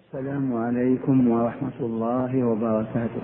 السلام عليكم ورحمة الله وبركاته.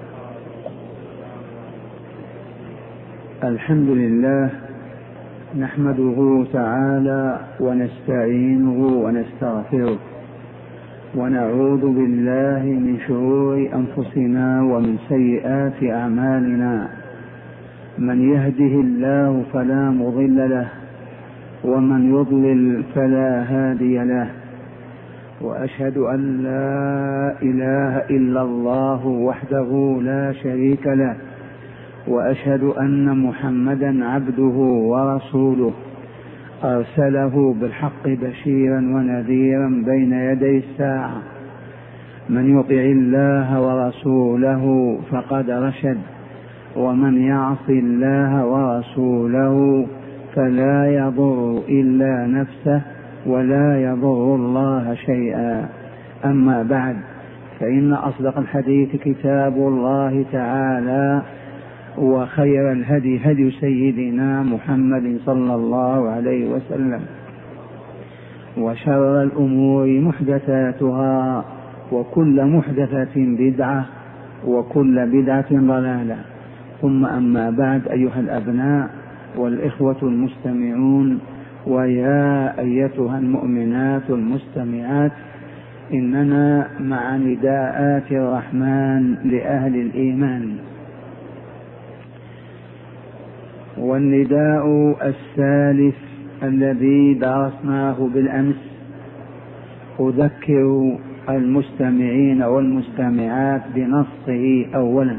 الحمد لله نحمده تعالى ونستعينه ونستغفره ونعوذ بالله من شرور أنفسنا ومن سيئات أعمالنا. من يهده الله فلا مضل له ومن يضلل فلا هادي له، وأشهد أن لا إله إلا الله وحده لا شريك له، وأشهد أن محمدا عبده ورسوله أرسله بالحق بشيرا ونذيرا بين يدي الساعة. من يطع الله ورسوله فقد رشد، ومن يعص الله ورسوله فلا يضر إلا نفسه ولا يضر الله شيئا. أما بعد، فإن أصدق الحديث كتاب الله تعالى، وخير الهدي هدي سيدنا محمد صلى الله عليه وسلم، وشر الأمور محدثاتها، وكل محدثة بدعة، وكل بدعة ضلالة. ثم أما بعد، أيها الأبناء والإخوة المستمعون، ويا أيتها المؤمنات المستمعات، إننا مع نداءات الرحمن لأهل الإيمان. والنداء الثالث الذي درسناه بالأمس أذكر المستمعين والمستمعات بنصه أولا،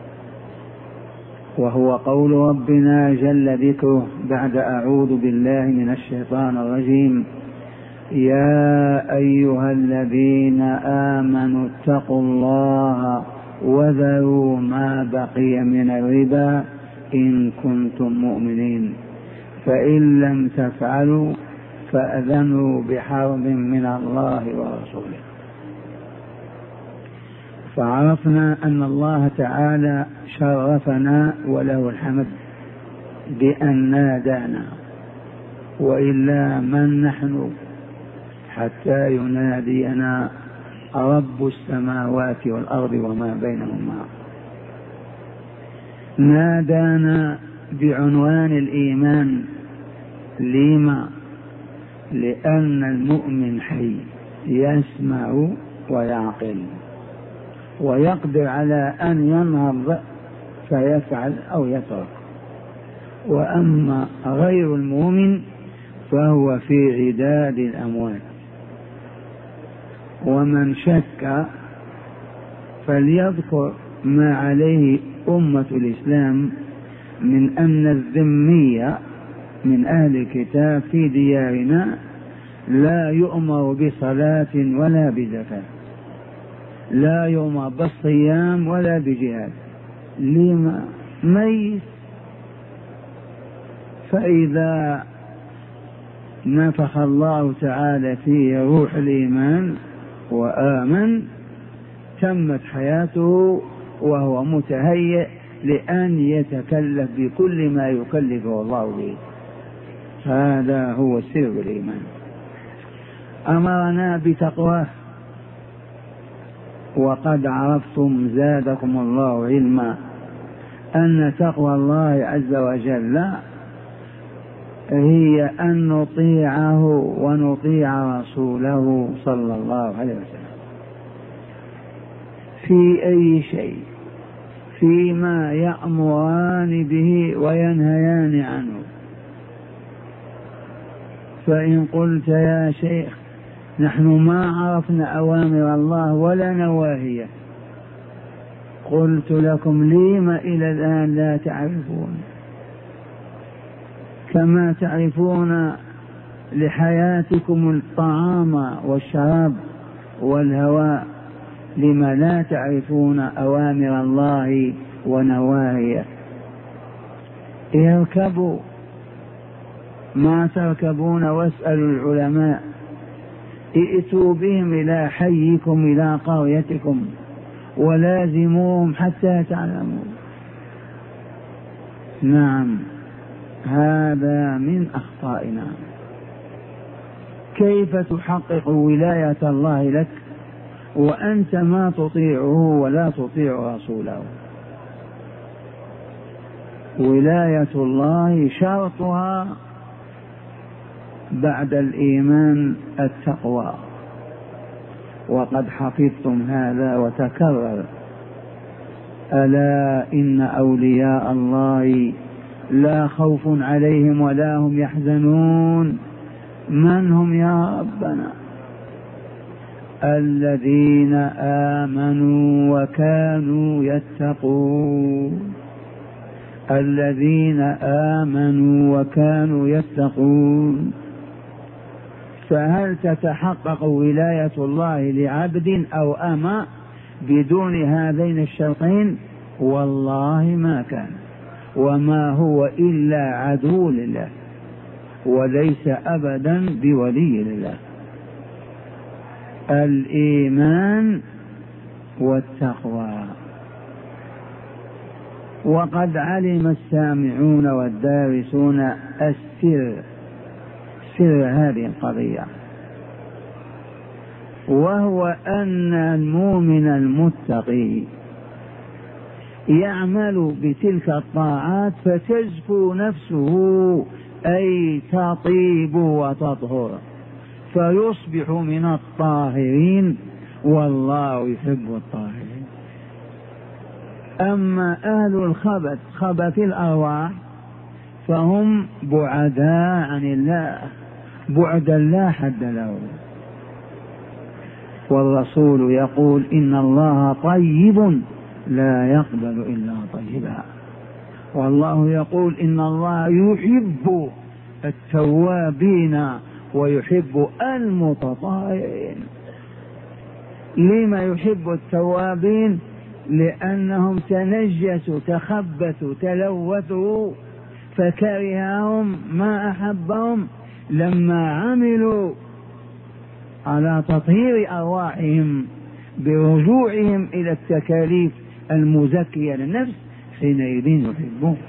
وهو قول ربنا جل ذكره بعد أعوذ بالله من الشيطان الرجيم: يا أيها الذين آمنوا اتقوا الله وذروا ما بقي من الربا إن كنتم مؤمنين، فإن لم تفعلوا فأذنوا بحرب من الله ورسوله. فعرفنا أن الله تعالى شرفنا وله الحمد بأن نادانا، وإلا من نحن حتى ينادينا رب السماوات والأرض وما بينهما. نادانا بعنوان الإيمان. لما؟ لأن المؤمن حي يسمع ويعقل ويقدر على أن ينهض فيفعل أو يترك. وأما غير المؤمن فهو في عداد الأموات. ومن شك فليذكر ما عليه أمة الإسلام من أن الذمية من أهل الكتاب في ديارنا لا يؤمر بصلاة ولا بزكاة، لا يؤمر بالصيام ولا بجهاد. لما؟ ميت. فإذا نفخ الله تعالى فيه روح الإيمان وآمن تمت حياته وهو متهيئ لأن يتكلف بكل ما يكلفه الله به. هذا هو سر الإيمان. أمرنا بتقواه، وقد عرفتم زادكم الله علما أن تقوى الله عز وجل هي أن نطيعه ونطيع رسوله صلى الله عليه وسلم في أي شيء، فيما يأمران به وينهيان عنه. فإن قلت يا شيخ نحن ما عرفنا أوامر الله ولا نواهيه، قلت لكم لم إلى الآن لا تعرفون؟ كما تعرفون لحياتكم الطعام والشراب والهواء، لما لا تعرفون أوامر الله ونواهيه؟ اركبوا ما تركبون واسألوا العلماء، ائتوا بهم إلى حيكم إلى قريتكم ولازموهم حتى تعلموا. نعم، هذا من أخطائنا. كيف تحقق ولاية الله لك وأنت ما تطيعه ولا تطيع رسوله. ولاية الله شرطها بعد الإيمان التقوى، وقد حفظتم هذا وتكرر: ألا إن أولياء الله لا خوف عليهم ولا هم يحزنون. من هم يا ربنا؟ الذين آمنوا وكانوا يتقون. الذين آمنوا وكانوا يتقون. فهل تتحقق ولاية الله لعبد أو أمة بدون هذين الشرطين؟ والله ما كان، وما هو إلا عدو لله، وليس أبدا بولي لله. الإيمان والتقوى. وقد علم السامعون والدارسون سر هذه القضية، وهو أن المؤمن المتقي يعمل بتلك الطاعات فتزكو نفسه، أي تطيب وتطهر، فيصبح من الطاهرين، والله يحب الطاهرين. أما أهل الخبث، خبث الأرواح، فهم بعداء عن الله بعدا لا حد له. والرسول يقول: إن الله طيب لا يقبل إلا طيبا. والله يقول: إن الله يحب التوابين ويحب المتطهرين. لما يحب التوابين؟ لأنهم تنجسوا تخبثوا تلوثوا، فكرههم ما أحبهم لما عملوا على تطهير أرواحهم برجوعهم إلى التكاليف المزكية للنفس، حينئذ يحبون.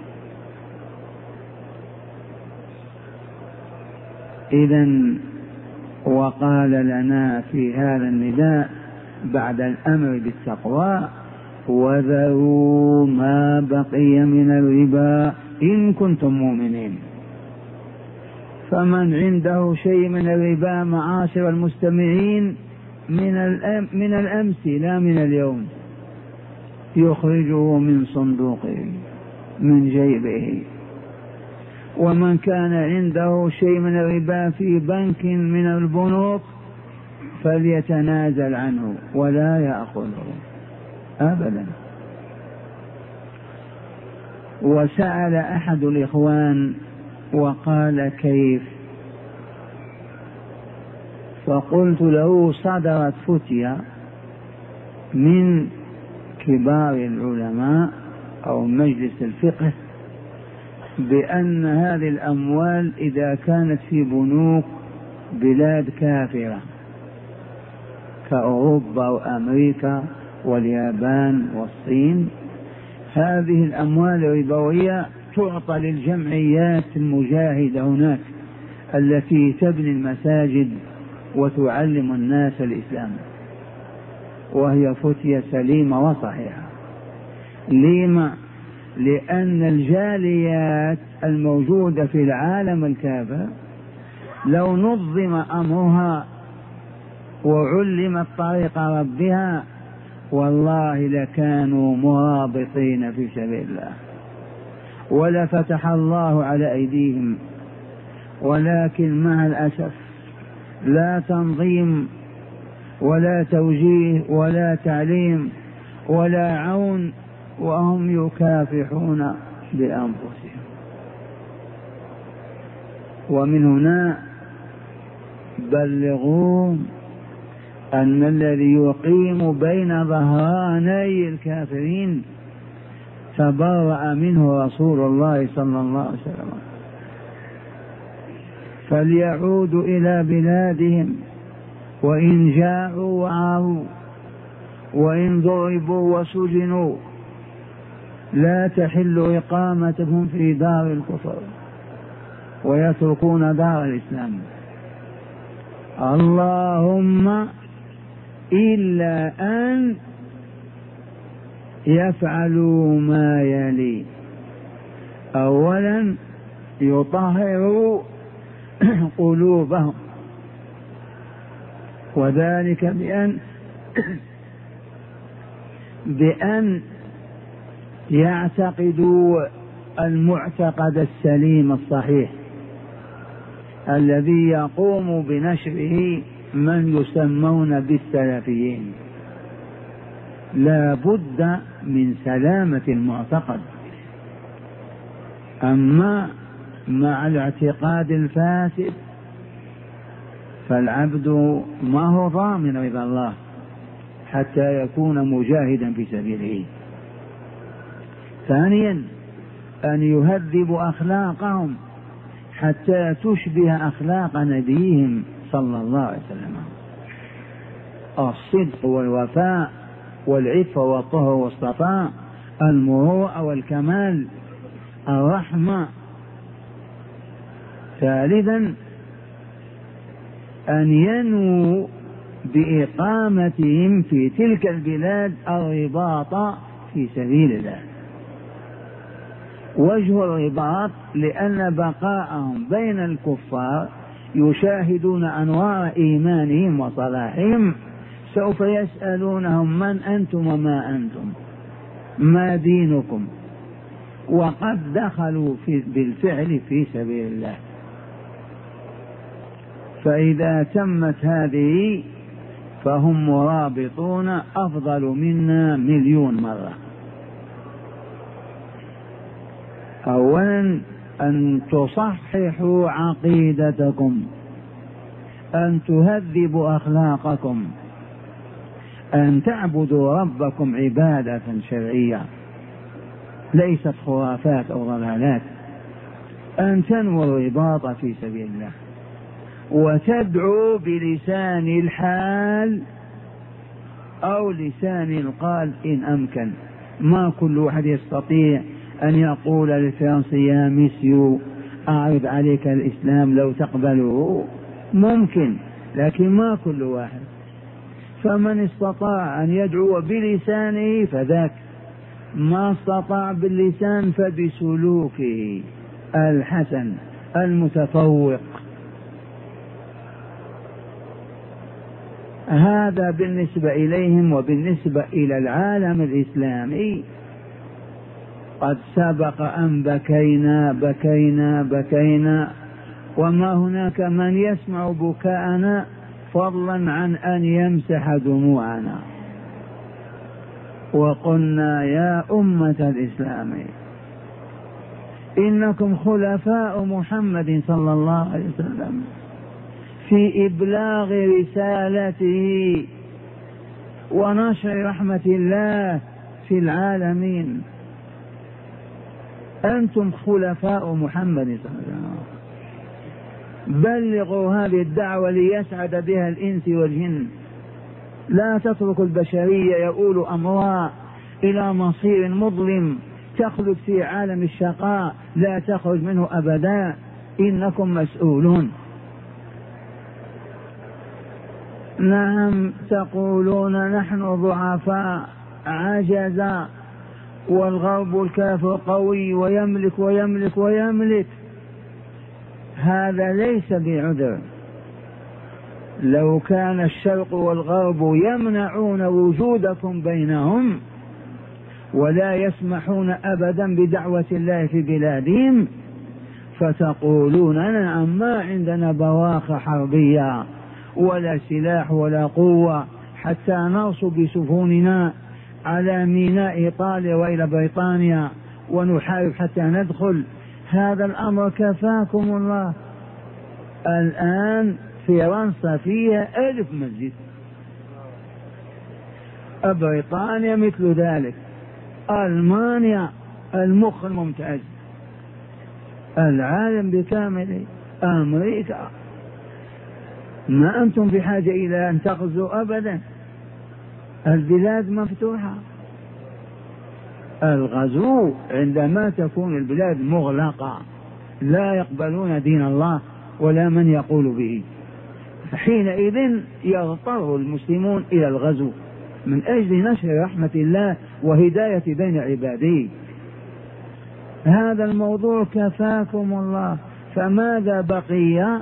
إذن وقال لنا في هذا النداء بعد الأمر بالتقوى: وذروا ما بقي من الربا إن كنتم مؤمنين. فمن عنده شيء من الربا معاشر المستمعين من الأمس لا من اليوم، يخرجه من صندوقه من جيبه. ومن كان عنده شيء من الربا في بنك من البنوك فليتنازل عنه ولا يأخذه أبدا. وسأل أحد الإخوان وقال: كيف؟ فقلت له: صدرت فتية من كبار العلماء أو مجلس الفقه بأن هذه الأموال إذا كانت في بنوك بلاد كافرة كأوروبا وأمريكا واليابان والصين، هذه الأموال الربوية تعطى للجمعيات المجاهدة هناك التي تبني المساجد وتعلم الناس الإسلام، وهي فتية سليمة وصحيحة. لما؟ لأن الجاليات الموجودة في العالم الكافر لو نظم أمرها وعلمت طريق ربها والله لكانوا مرابطين في سبيل الله ولفتح الله على أيديهم، ولكن مع الأسف لا تنظيم ولا توجيه ولا تعليم ولا عون، وهم يكافحون بأنفسهم. ومن هنا بلغوا أن الذي يقيم بين ظهراني الكافرين تبرأ منه رسول الله صلى الله عليه وسلم، فليعودوا إلى بلادهم وإن جاعوا وعاروا وإن ضربوا وسجنوا لا تحل إقامتهم في دار الكفر ويتركون دار الإسلام. اللهم إلا أن يفعلوا ما يلي: أولا يطهروا قلوبهم، وذلك بأن يعتقدوا المعتقد السليم الصحيح الذي يقوم بنشره من يسمون بالسلفيين. لا بد من سلامة المعتقد. أما مع الاعتقاد الفاسد فالعبد ما هو ضامن رضا الله حتى يكون مجاهدا في سبيله. ثانيا أن يهذبوا أخلاقهم حتى تشبه أخلاق نبيهم صلى الله عليه وسلم: الصدق والوفاء والعفة والطهر والصفاء، المروءة والكمال، الرحمة. ثالثا أن ينووا بإقامتهم في تلك البلاد الرباط في سبيل الله. وجه الرباط لأن بقاءهم بين الكفار يشاهدون أنوار إيمانهم وصلاحهم، سوف يسألونهم: من أنتم وما أنتم، ما دينكم؟ وقد دخلوا بالفعل في سبيل الله. فإذا تمت هذه فهم مرابطون أفضل منا 1,000,000 مرة. أولا أن تصححوا عقيدتكم، أن تهذبوا أخلاقكم، أن تعبدوا ربكم عبادة شرعية ليست خرافات أو ضلالات، أن تنووا الرباط في سبيل الله، وتدعو بلسان الحال أو لسان القال إن أمكن. ما كل واحد يستطيع أن يقول للفرنسي: يا ميسيو أعرض عليك الإسلام لو تقبله. ممكن، لكن ما كل واحد. فمن استطاع أن يدعو بلسانه فذاك، ما استطاع باللسان فبسلوكه الحسن المتفوق. هذا بالنسبة إليهم. وبالنسبة إلى العالم الإسلامي قد سبق أن بكينا بكينا بكينا، وما هناك من يسمع بكاءنا فضلا عن أن يمسح دموعنا. وقلنا: يا أمة الإسلام إنكم خلفاء محمد صلى الله عليه وسلم في إبلاغ رسالته ونشر رحمة الله في العالمين. أنتم خلفاء محمد صلى الله عليه وسلم. بلغوا هذه الدعوة ليسعد بها الإنس والجن. لا تتركوا البشرية يؤول أمرها إلى مصير مظلم تخلد في عالم الشقاء لا تخرج منه أبدا. إنكم مسؤولون. نعم، تقولون نحن ضعفاء عجزا، والغرب الكافر قوي ويملك ويملك ويملك. هذا ليس بعذر. لو كان الشرق والغرب يمنعون وجودكم بينهم ولا يسمحون أبدا بدعوة الله في بلادهم فتقولون: نعم ما عندنا بواخ حربية ولا سلاح ولا قوة حتى نرصد بسفننا على ميناء إيطاليا وإلى بريطانيا ونحارب حتى ندخل. هذا الأمر كفاكم الله. الآن فرنسا فيها 1000 مسجد، بريطانيا مثل ذلك، ألمانيا المخ الممتاز، العالم بكامله، أمريكا. ما أنتم بحاجة إلى أن تغزوا أبدا. البلاد مفتوحة. الغزو عندما تكون البلاد مغلقة لا يقبلون دين الله ولا من يقول به. حينئذ يضطر المسلمون إلى الغزو من أجل نشر رحمة الله وهداية بين عباده. هذا الموضوع كفاكم الله، فماذا بقي؟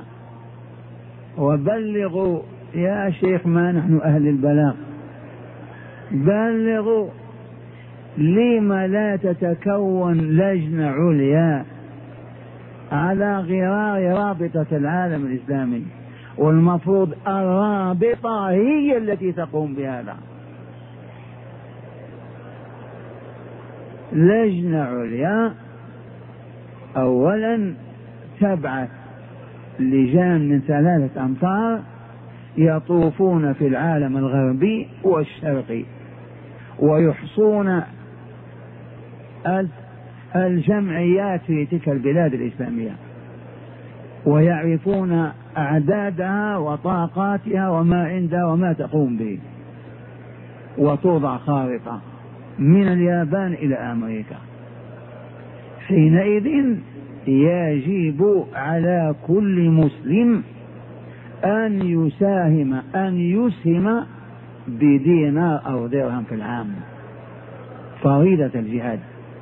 وبلغوا يا شيخ، ما نحن أهل البلاغ، بلغوا. لما لا تتكون لجنة عليا على غرار رابطة العالم الإسلامي؟ والمفروض الرابطة هي التي تقوم بهذا. لجنة عليا أولا تبعث لجان من 3 أمتار يطوفون في العالم الغربي والشرقي ويحصون الجمعيات في تلك البلاد الإسلامية ويعرفون أعدادها وطاقاتها وما عندها وما تقوم به، وتوضع خارطة من اليابان إلى أمريكا. حينئذ يجب على كل مسلم أن يسهم بدينار أو درهم في العام، فريضة الجهاد.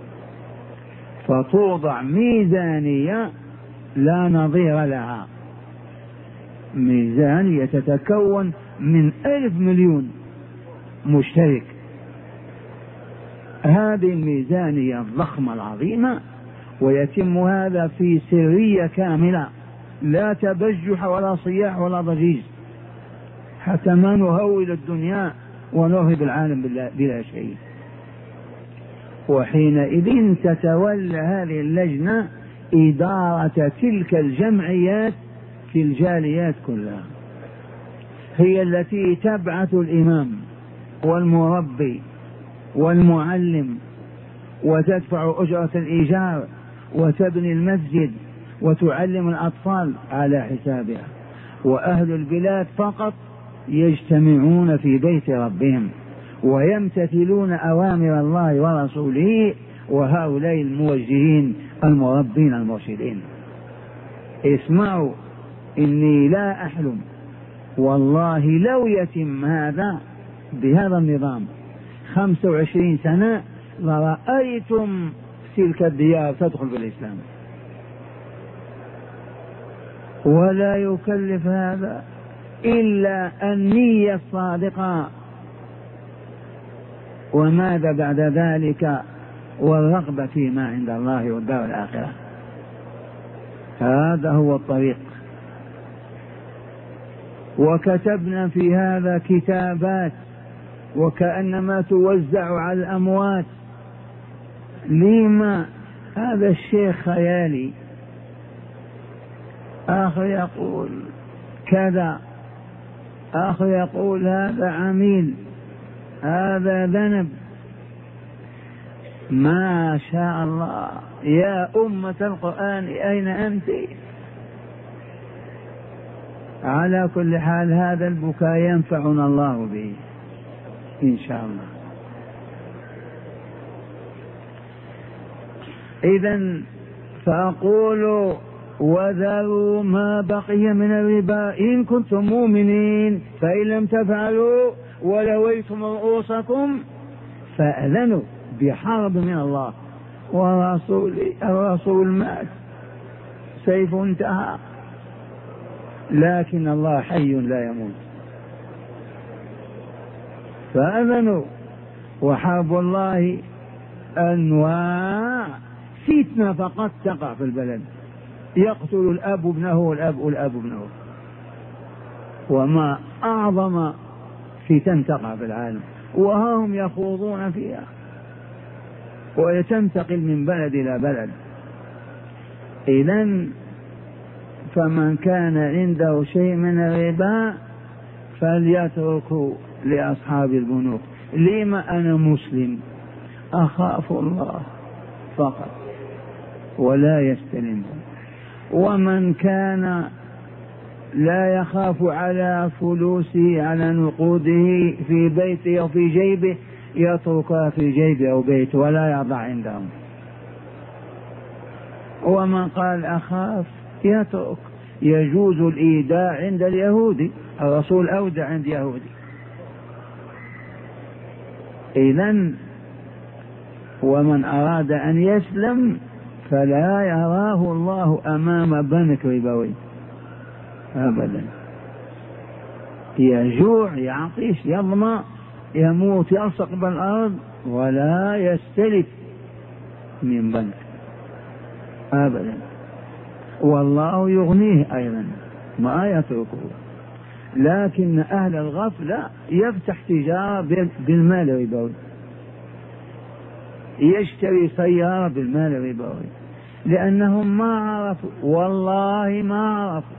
فتوضع ميزانية لا نظير لها، ميزانية تتكون من 1,000 مليون مشترك. هذه الميزانية الضخمة العظيمة، ويتم هذا في سرية كاملة، لا تبجح ولا صياح ولا ضجيج، حتى ما نهول الدنيا ونرهب العالم بلا شيء. وحينئذ تتولى هذه اللجنة إدارة تلك الجمعيات في الجاليات كلها، هي التي تبعث الإمام والمربي والمعلم، وتدفع أجرة الإيجار، وتبني المسجد، وتعلم الأطفال على حسابها. وأهل البلاد فقط يجتمعون في بيت ربهم ويمتثلون أوامر الله ورسوله، وهؤلاء الموجهين المربين المرشدين. اسمعوا، إني لا أحلم والله لو يتم هذا بهذا النظام 25 سنة لرأيتم تلك الديار تدخل في الإسلام. ولا يكلف هذا إلا النية الصادقة، وماذا بعد ذلك؟ والرغبة فيما عند الله والدار الآخرة. هذا هو الطريق. وكتبنا في هذا كتابات وكأنما توزع على الأموات. لما هذا الشيخ خيالي، آخر يقول كذا، آخر يقول هذا عميل، هذا ذنب. ما شاء الله. يا أمة القرآن أين أنت؟ على كل حال هذا البكاء ينفعنا الله به إن شاء الله. إذن فأقول وذروا ما بقي من الربا إن كنتم مؤمنين، فإن لم تفعلوا ولويتم رؤوسكم فأذنوا بحرب من الله ورسوله. الرسول مات، سيف انتهى، لكن الله حي لا يموت. فأذنوا. وحرب الله أنواع، فتنة فقط تقع في البلد، يقتل الأب ابنه والأب ابنه. وما أعظم فتن تقع في العالم وهم يخوضون فيها، ويتنتقل من بلد إلى بلد. إذن فمن كان عنده شيء من الربا فليتركه لأصحاب البنوك. لما أنا مسلم أخاف الله فقط ولا يستلم. ومن كان لا يخاف على فلوسه على نقوده في بيته أو في جيبه يتركها في جيبه أو بيته ولا يضع عندهم. ومن قال أخاف يترك، يجوز الإيداع عند اليهودي، الرسول أودع عند يهودي. إذن ومن أراد أن يسلم فلا يراه الله أمام بنك ربوي أبدا، يجوع يعطيش يظمأ يموت يلصق بالأرض ولا يستلف من بنك أبدا، والله يغنيه أيضا ما يتركه. لكن أهل الغفلة يفتح تجارة بالمال الربوي، يشتري سيارة بالمال الربوي، لأنهم ما عرفوا، والله ما عرفوا.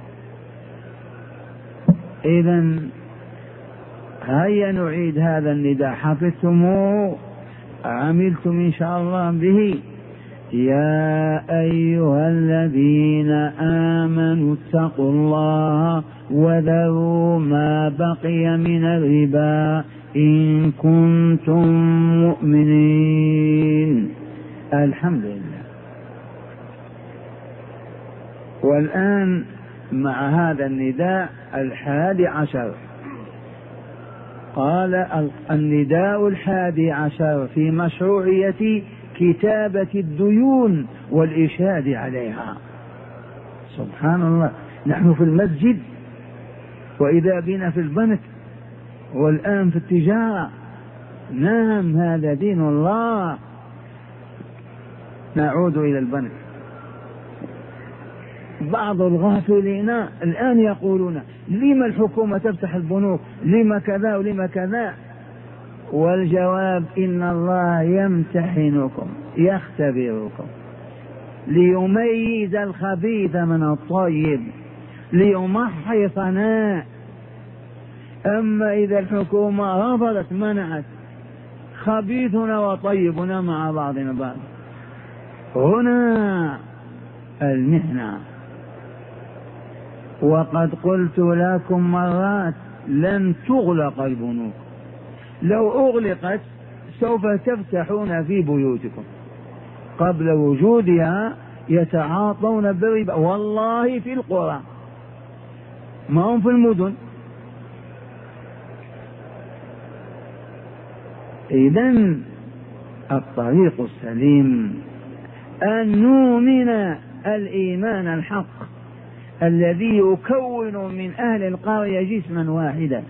إذن هيا نعيد هذا النداء، حفظتموه عملتم إن شاء الله به. يا أيها الذين آمنوا اتقوا الله وذروا ما بقي من الربا إن كنتم مؤمنين. الحمد لله. والآن مع هذا النداء 11 قال النداء 11 في مشروعية كتابة الديون والإشهاد عليها. سبحان الله، نحن في المسجد وإذا بنا في البنك والآن في التجارة. نعم هذا دين الله. نعود إلى البنك. بعض الغافلين الآن يقولون لما الحكومة تفتح البنوك، لما كذا ولما كذا، والجواب إن الله يمتحنكم يختبركم ليميز الخبيث من الطيب ليمحصنا. أما إذا الحكومة رفضت منعت، خبيثنا وطيبنا مع بعضنا بعض، هنا المحنة. وقد قلت لكم مرات لن تغلق البنوك، لو أغلقت سوف تفتحون في بيوتكم. قبل وجودها يتعاطون بالربا، والله في القرى ما هم في المدن. إذن الطريق السليم أن نؤمن الإيمان الحق الذي يكون من أهل القرية جسما واحدا،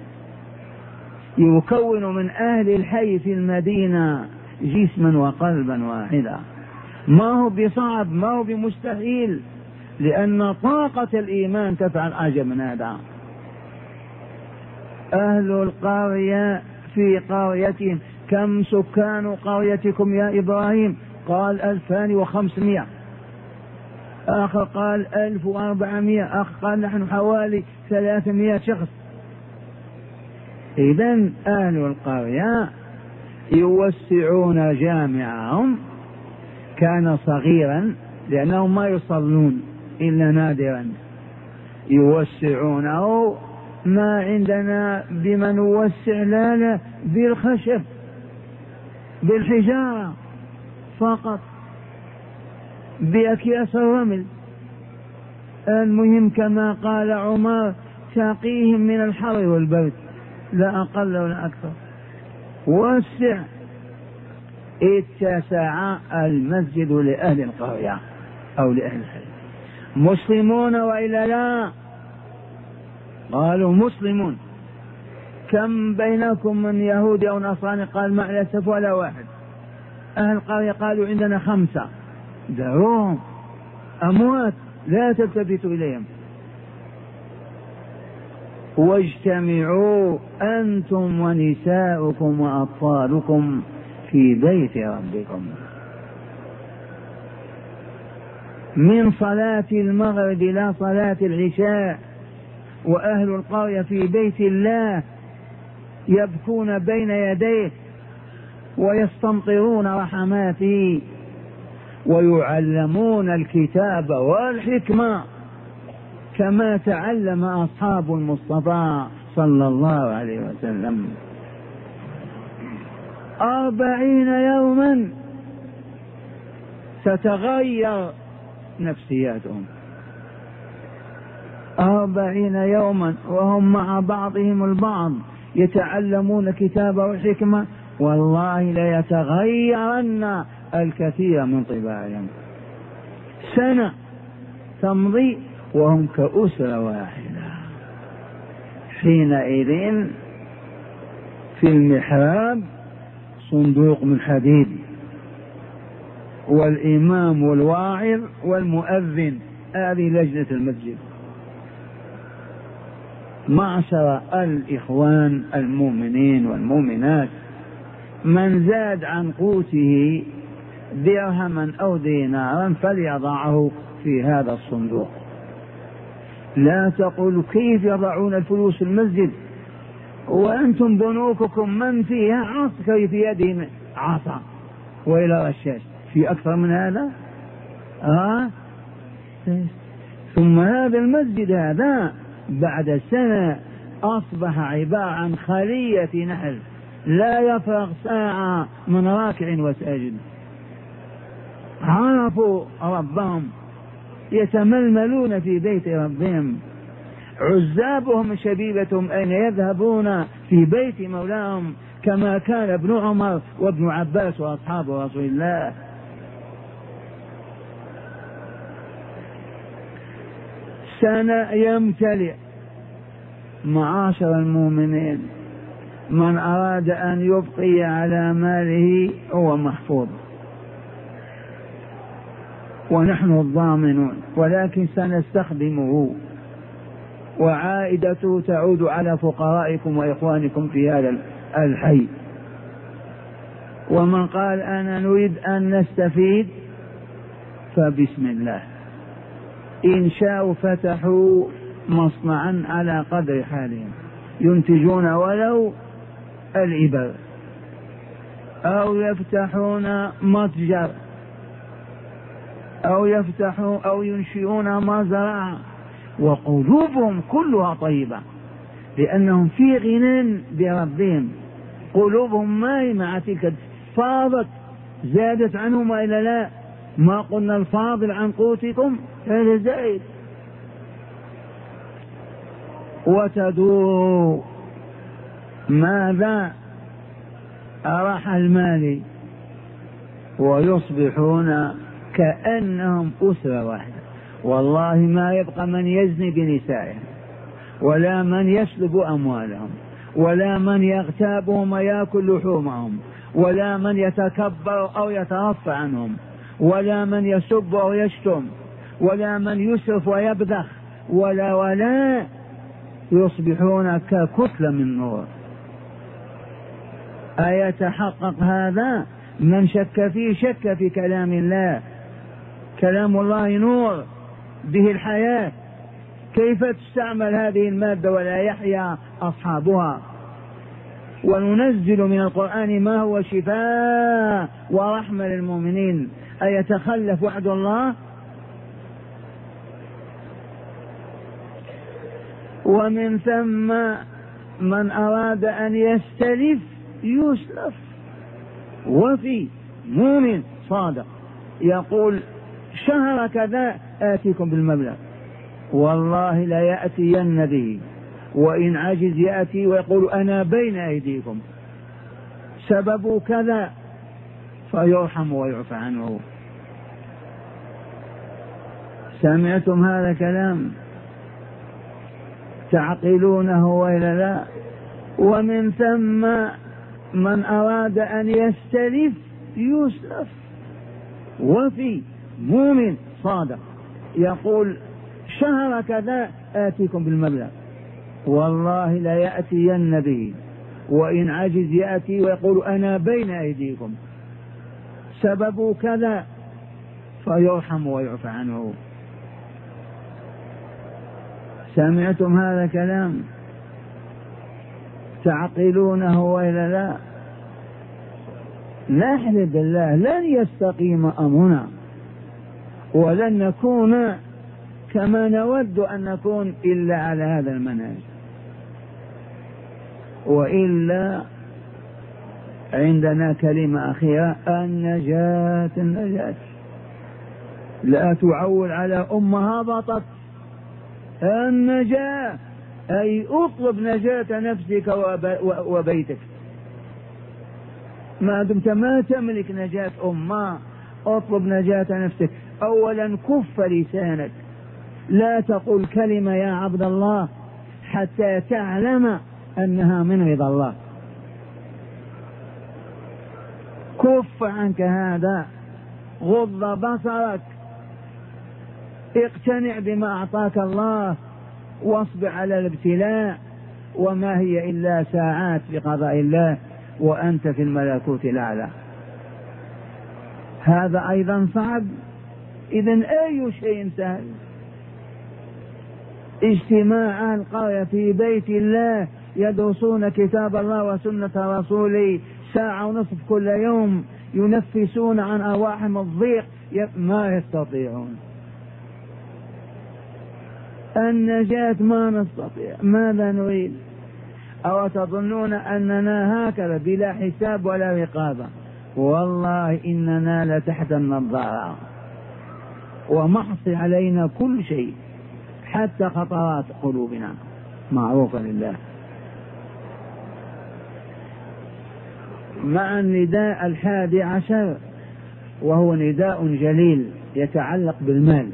يكون من أهل الحي في المدينة جسما وقلبا واحدا. ما هو بصعب، ما هو بمستحيل، لأن طاقة الإيمان تفعل أعجب من هذا. أهل القرية في قريتهم كم سكان قريتكم يا إبراهيم؟ قال 2500. آخر قال 1400. آخر قال نحن حوالي 300 شخص. إذن أهل القرية يوسعون جامعهم، كان صغيرا لأنهم ما يصلون إلا نادرا، يوسعونه. ما عندنا بمن نوسع، لا بالخشب بالحجارة فقط، بأكياس الرمل. المهم كما قال عمر تقيهم من الحر والبرد، لا أقل ولا أكثر. وسع. اتسع المسجد لأهل القرية أو لأهل الحي. مسلمون وإلا لا؟ قالوا مسلمون. كم بينكم من يهودي أو نصراني؟ قال مع الأسف ولا واحد. أهل القرية قالوا عندنا 5. دعوهم أموات لا تلتفتوا إليهم. واجتمعوا أنتم ونساؤكم وأطفالكم في بيت ربكم من صلاة المغرب إلى صلاة العشاء، وأهل القرية في بيت الله يبكون بين يديه ويستمطرون رحماته ويعلمون الكتاب والحكمة كما تعلم أصحاب المصطفى صلى الله عليه وسلم. 40 يوما ستتغير نفسياتهم. 40 يوما وهم مع بعضهم البعض يتعلمون كتاب والحكمة، والله ليتغيرن الكثير من طباعهم. سنة تمضي وهم كأسرة واحدة. حينئذ في المحراب صندوق من حديد، والإمام والواعظ والمؤذن، هذه لجنة المسجد. معشر الإخوان المؤمنين والمؤمنات، من زاد عن قوته درهما أو دينارا فليضعه في هذا الصندوق. لا تقول كيف يضعون الفلوس في المسجد وأنتم بنوككم من فيها عسكري في يده عصا وإلى رشاش، في أكثر من هذا؟ ثم هذا المسجد هذا بعد سنة أصبح عبارة عن خلية نحل، لا يفرغ ساعة من راكع وساجد. عرفوا ربهم، يتململون في بيت ربهم، عزابهم شبيبتهم أين يذهبون في بيت مولاهم، كما كان ابن عمر وابن عباس وأصحاب رسول الله. سنة يمتلئ. معاشر المؤمنين، من أراد أن يبقي على ماله هو محفوظ ونحن الضامنون، ولكن سنستخدمه وعائدته تعود على فقرائكم وإخوانكم في هذا الحي. ومن قال أنا نريد أن نستفيد فبسم الله، إن شاءوا فتحوا مصنعا على قدر حالهم ينتجون ولو الإبر، أو يفتحون متجر، أو يفتحوا أو ينشئون مزرعة، وقلوبهم كلها طيبة لأنهم في غنى بربهم. قلوبهم ما هي مع تلك فاضت زادت عنهم وإلا لا؟ ما قلنا الفاضل عن قوتكم هذا زائد. وتدور ماذا؟ أراح المال، ويصبحون كأنهم أسرة واحدة. والله ما يبقى من يزني بنسائهم، ولا من يسلب أموالهم، ولا من يغتابهم ويأكل لحومهم، ولا من يتكبر أو يترفع عنهم، ولا من يسب أو يشتم، ولا من يسرف ويبذخ، ولا يصبحون ككتلة من نور. أيتحقق هذا؟ من شك فيه شك في كلام الله. كلام الله نور به الحياة، كيف تستعمل هذه المادة ولا يحيا أصحابها؟ وننزل من القرآن ما هو شفاء ورحمة للمؤمنين. أيتخلف وعد الله؟ ومن ثم من أراد أن يستلف يسلف، وفي مؤمن صادق يقول شهر كذا آتيكم بالمبلغ، والله لا يأتين به، وإن عجز يأتي ويقول أنا بين أيديكم سبب كذا فيرحم ويعفى عنه. سمعتم هذا الكلام؟ تعقلونه وإلا لا؟ ومن ثم من أراد أن يستلف يسلف، وفي مؤمن صادق يقول شهر كذا آتيكم بالمبلغ، والله لا يأتين به، وإن عجز يأتي ويقول أنا بين أيديكم سبب كذا فيرحم ويعفى عنه. سمعتم هذا الكلام؟ تعقلونه وإلا لا؟ نحلف بالله لن يستقيم أمرنا، ولن نكون كما نود أن نكون إلا على هذا المنهج، وإلا عندنا كلمة أخيرة: النجاة. لا تعول على أمها هبطت، النجاة أي اطلب نجاة نفسك وبيتك، ما دمت ما تملك نجاة أمة اطلب نجاة نفسك. أولا كف لسانك، لا تقل كلمة يا عبد الله حتى تعلم أنها من رضا الله، كف عنك هذا، غض بصرك، اقتنع بما أعطاك الله، واصبر على الابتلاء، وما هي إلا ساعات بقضاء الله وأنت في الملكوت الأعلى. هذا أيضا صعب. إذن أي شيء سهل؟ اجتماع القرية في بيت الله يدرسون كتاب الله وسنة رسوله ساعة ونصف كل يوم، ينفسون عن أرواحهم الضيق، ما يستطيعون النجاة، ما نستطيع. ماذا نريد؟ أو تظنون أننا هكذا بلا حساب ولا رقابة؟ والله إننا لتحت النظارة ومحصي علينا كل شيء، حتى خطرات قلوبنا معروفة لله. مع النداء 11 وهو نداء جليل يتعلق بالمال.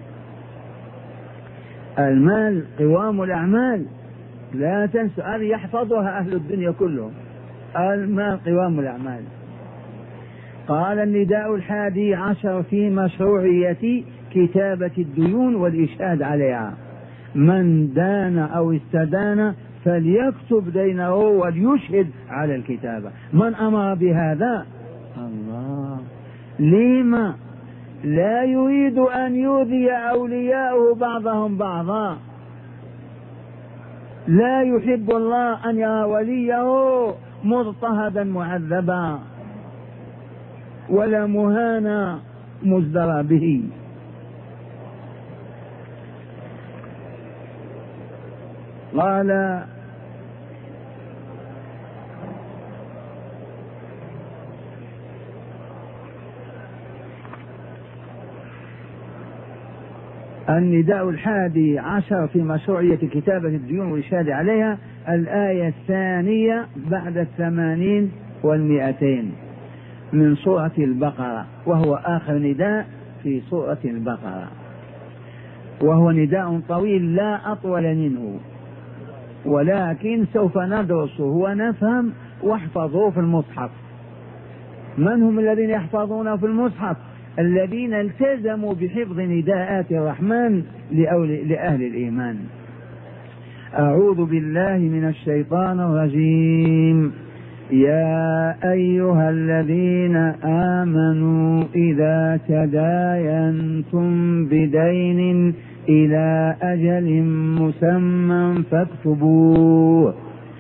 المال قوام الأعمال، لا تنسوا، هذه يحفظها أهل الدنيا كلهم، المال قوام الأعمال. قال النداء 11 في مشروعية كتابة الديون والإشهاد عليها. من دان أو استدان فليكتب دينه وليشهد على الكتابة. من أمر بهذا؟ الله. لما لا يريد أن يؤذي أولياءه بعضهم بعضا، لا يحب الله أن يرى وليه مضطهدا معذبا ولا مهانا مزدرى به. قال النداء 11 في مشروعية كتابة الديون والإشهاد عليها، الآية 2 بعد 80 و200 من سورة البقرة، وهو آخر نداء في سورة البقرة، وهو نداء طويل لا أطول منه، ولكن سوف ندرسه ونفهم واحفظوه في المصحف. من هم الذين يحفظونه في المصحف؟ الذين التزموا بحفظ نداءات الرحمن لأهل الإيمان. أعوذ بالله من الشيطان الرجيم. يا أيها الذين آمنوا إذا تداينتم بدين إلى أجل مسمى فاكتبوه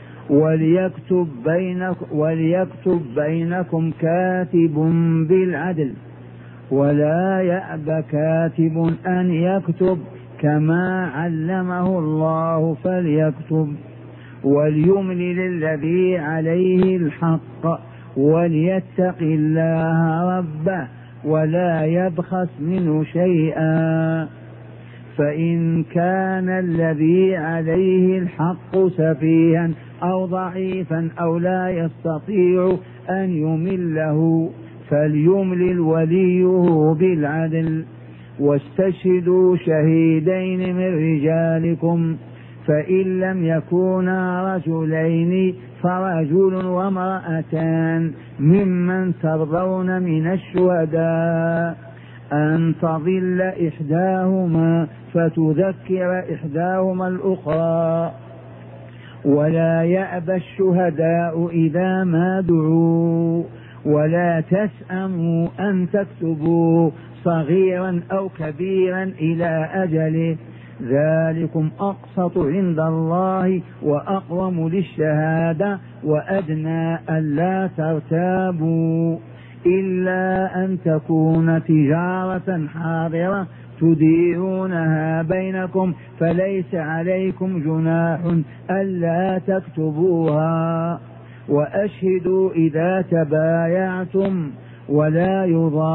وليكتب بينكم كاتب بالعدل ولا يأب كاتب أن يكتب كما علمه الله فليكتب وليملل الذي عليه الحق وليتق الله ربه ولا يبخس منه شيئا، فإن كان الذي عليه الحق سفيها أو ضعيفا أو لا يستطيع أن يمله فليملل وليه بالعدل، واستشهدوا شهيدين من رجالكم، فإن لم يكونا رجلين فرجل وامرأتان ممن ترضون من الشهداء أن تضل إحداهما فتذكر إحداهما الأخرى، ولا يأبى الشهداء إذا ما دعوا، ولا تسأموا أن تكتبوا صغيرا أو كبيرا إلى أجله، ذلكم أقسط عند الله وأقوم للشهادة وأدنى ألا ترتابوا، إلا أن تكون تجارة حاضرة تديرونها بينكم فليس عليكم جناح ألا تكتبوها، وأشهدوا إذا تبايعتم، ولا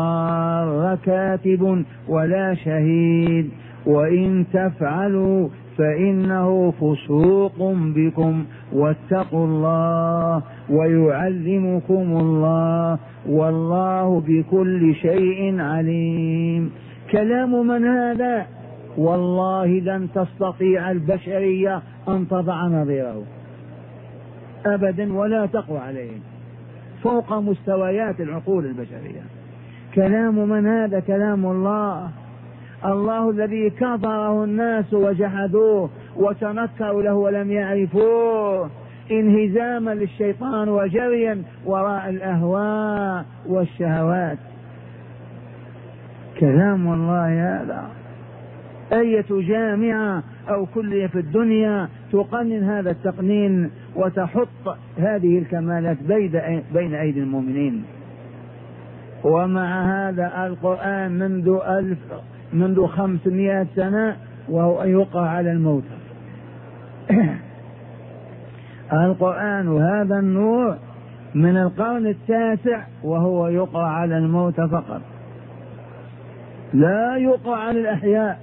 يضار كاتب ولا شهيد، وإن تفعلوا فإنه فسوق بكم واتقوا الله ويعلمكم الله والله بكل شيء عليم. كلام من هذا؟ والله لن تستطيع البشرية أن تضع نظيره أبدا ولا تقوى عليه، فوق مستويات العقول البشرية. كلام من هذا؟ كلام الله، الله الذي كفره الناس وجحدوه وتنكروا له ولم يعرفوه انهزاما للشيطان وجريا وراء الأهواء والشهوات. كلام الله هذا. أية جامعة أو كلية في الدنيا تقنن هذا التقنين وتحط هذه الكمالات بين أيدي المؤمنين؟ ومع هذا القرآن منذ 500 سنة وهو يقع على الموت. القرآن هذا النور من القرن التاسع وهو يقع على الموت فقط، لا يقع على الأحياء.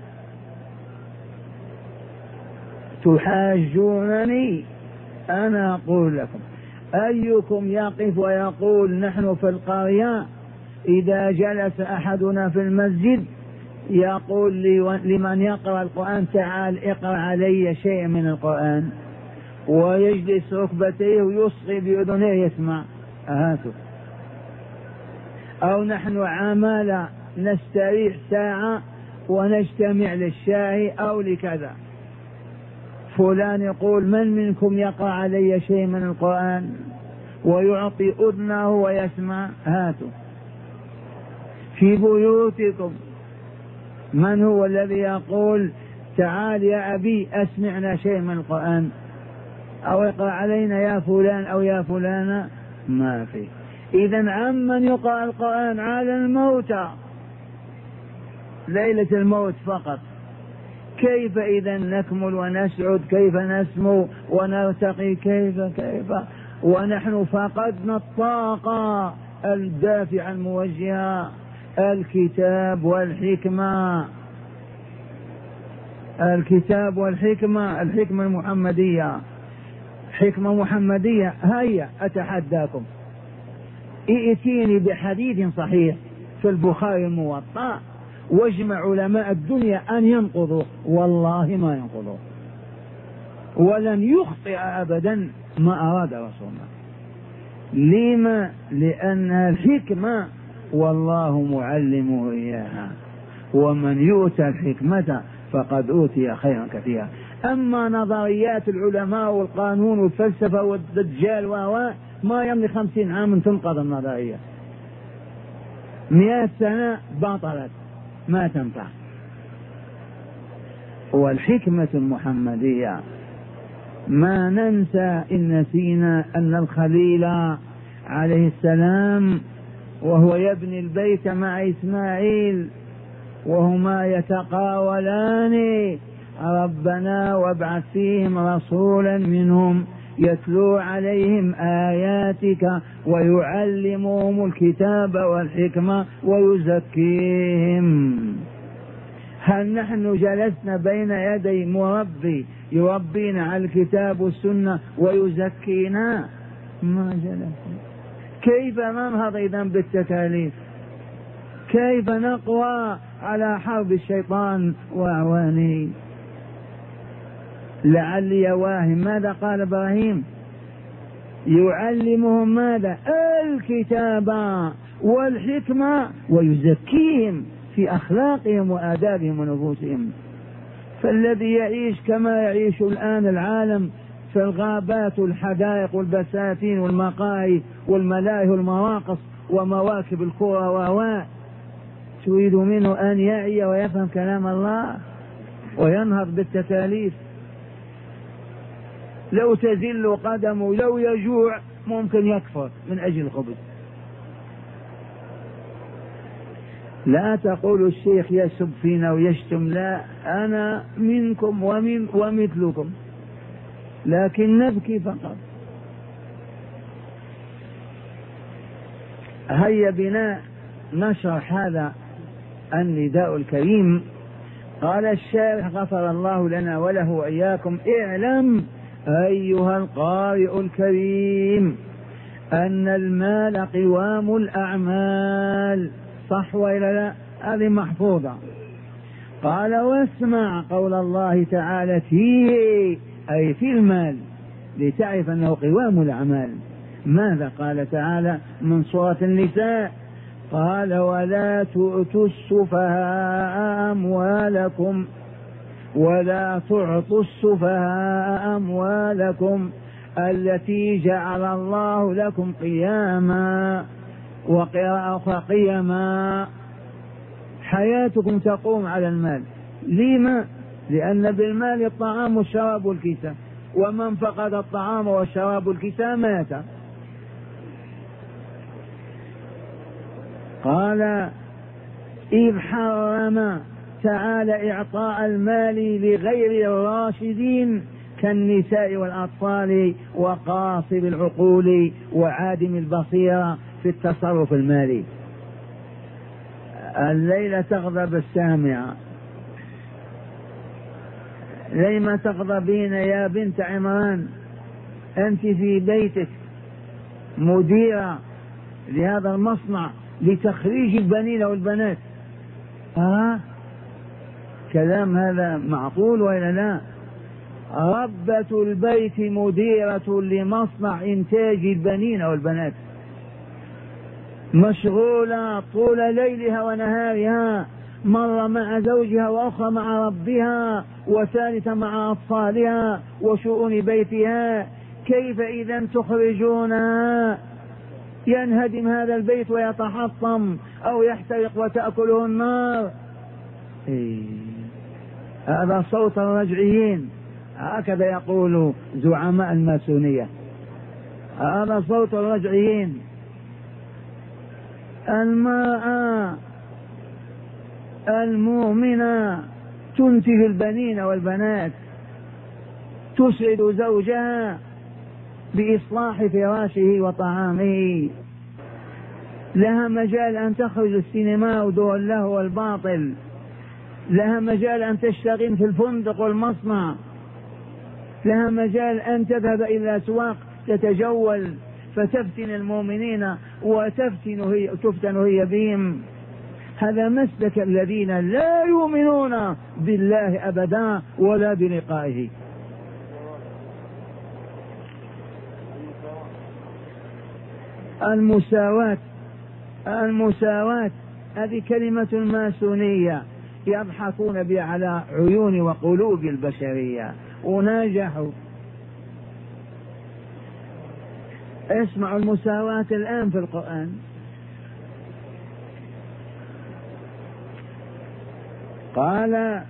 تحاجونني، أنا أقول لكم أيكم يقف ويقول نحن في القرية إذا جلس أحدنا في المسجد يقول لمن يقرأ القرآن تعال اقرأ علي شيء من القرآن، ويجلس ركبتيه ويصغي بأذنيه يسمع؟ هاتوا. أو نحن عمالة نستريح ساعة ونجتمع للشاي أو لكذا، فلان يقول من منكم يقرأ علي شيء من القرآن ويعطي أذنه ويسمع؟ هاتوا. في بيوتكم من هو الذي يقول تعال يا أبي أسمعنا شيء من القرآن أو اقرأ علينا يا فلان أو يا فلانة؟ ما في. إذن عمن يقرأ القرآن؟ على الموتى ليلة الموت فقط. كيف إذا نكمل ونسعد؟ كيف نسمو ونرتقي؟ كيف ونحن فقدنا الطاقة الدافعة الموجهة. الكتاب والحكمة، الكتاب والحكمة، الحكمة المحمدية، حكمة محمدية. هيا أتحداكم ائتيني بحديث صحيح في البخاري الموطأ واجمع علماء الدنيا أن ينقضوا، والله ما ينقضوا ولن يخطئ أبدا ما أراد رسولنا. لما؟ لأن الحكمة والله معلمه إياها، ومن يؤتى الحكمة فقد أوتي خيرا كثيرا. أما نظريات العلماء والقانون والفلسفة والدجال ما يمضي 50 عام تنقض النظرية، 100 سنة بطلت ما تنفع. والحكمة المحمدية ما ننسى إن نسينا أن الخليل عليه السلام وهو يبني البيت مع إسماعيل وهما يتقاولان ربنا وابعث فيهم رسولا منهم يتلو عليهم آياتك ويعلمهم الكتاب والحكمة ويزكيهم. هل نحن جلسنا بين يدي مربي يربينا على الكتاب والسنة ويزكينا؟ ما جلسنا. كيف ننهض إذن بالتكاليف؟ كيف نقوى على حرب الشيطان وأعوانه؟ لعلي واهم ماذا قال إبراهيم؟ يعلمهم ماذا؟ الكتاب والحكمة ويزكيهم في أخلاقهم وآدابهم ونفوسهم. فالذي يعيش كما يعيش الآن العالم في الغابات والحدائق والبساتين والمقاهي والملاهي والمراقص ومواكب الكرة تريد منه أن يعي ويفهم كلام الله وينهض بالتكاليف؟ لو تزل قدمه لو يجوع ممكن يكفر من أجل الخبز. لا تقول الشيخ يسب فينا ويشتم، لا، أنا منكم ومثلكم، لكن نبكي فقط. هيا بنا نشرح هذا النداء الكريم قال الشارح غفر الله لنا وله وإياكم: اعلم أيها القارئ الكريم أن المال قوام الأعمال. صح وإلا لا؟ هذه محفوظة. قال: واسمع قول الله تعالى فيه، أي في المال، لتعرف أنه قوام الأعمال. ماذا قال تعالى من سورة النساء؟ قال: ولا تؤتوا السفهاء أموالكم ولا تعطوا السفهاء أموالكم التي جعل الله لكم قياما، وقراءة أخرى قياما. حياتكم تقوم على المال. لما؟ لأن بالمال الطعام والشراب والكساء، ومن فقد الطعام والشراب والكساء مات. قال: إذ حرم تعالى إعطاء المال لغير الراشدين كالنساء والأطفال وقاصر العقول وعادم البصيرة في التصرف المالي. الليلة تغضب السامعة، لما تغضبين يا بنت عمران؟ أنت في بيتك مديرة لهذا المصنع لتخريج البنين والبنات. كلام هذا معقول ولا لا؟ ربة البيت مديرة لمصنع إنتاج البنين والبنات، مشغولة طول ليلها ونهارها، مرة مع زوجها وأخرى مع ربها وثالثة مع أطفالها وشؤون بيتها. كيف إذا تخرجونها؟ ينهدم هذا البيت ويتحطم أو يحترق وتأكله النار. هذا صوت الرجعيين، هكذا يقول زعماء الماسونية، هذا صوت الرجعيين. المرأة المؤمنة تنتج البنين والبنات، تسعد زوجها بإصلاح فراشه وطعامه، لها مجال أن تخرج السينما ودور اللهو والباطل، لها مجال أن تشتغل في الفندق والمصنع، لها مجال أن تذهب إلى الأسواق تتجول فتفتن المؤمنين وتفتن هي بهم. هذا مسلك الذين لا يؤمنون بالله أبدا ولا بلقائه. المساواة هذه كلمة ماسونية يضحكون بها على عيون وقلوب البشرية وناجحوا. اسمعوا المساواة الآن في القرآن. قال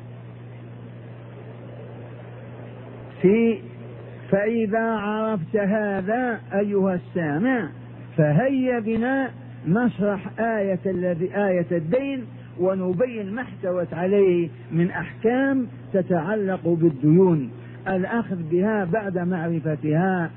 فإذا عرفت هذا أيها السامع فهيا بنا نشرح آية الدين ونبين ما احتوت عليه من أحكام تتعلق بالديون، الأخذ بها بعد معرفتها،